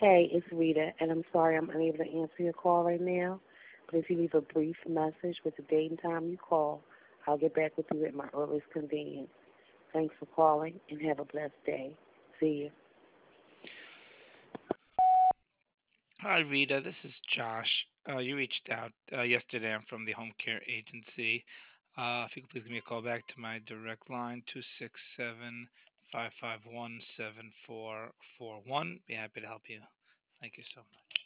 Hey, it's Rita, and I'm sorry I'm unable to answer your call right now. But if you leave a brief message with the date and time you call, I'll get back with you at my earliest convenience. Thanks for calling, and have a blessed day. See you. Hi, Rita. This is Josh. You reached out yesterday. I'm from the home care agency. If you could please give me a call back to my direct line, 267-551-7441. Be happy to help you. Thank you so much.